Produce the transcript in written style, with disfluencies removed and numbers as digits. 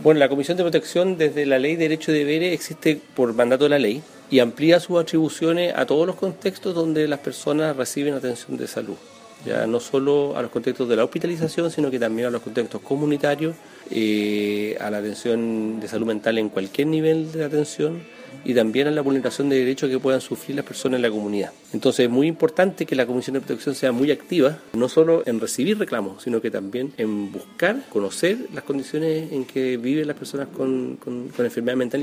Bueno, la Comisión de Protección desde la Ley de Derechos y Deberes existe por mandato de la ley y amplía sus atribuciones a todos los contextos donde las personas reciben atención de salud. Ya no solo a los contextos de la hospitalización, sino que también a los contextos comunitarios, a la atención de salud mental en cualquier nivel de atención y también a la vulneración de derechos que puedan sufrir las personas en la comunidad. Entonces es muy importante que la Comisión de Protección sea muy activa, no solo en recibir reclamos, sino que también en buscar, conocer las condiciones en que viven las personas con enfermedad mental.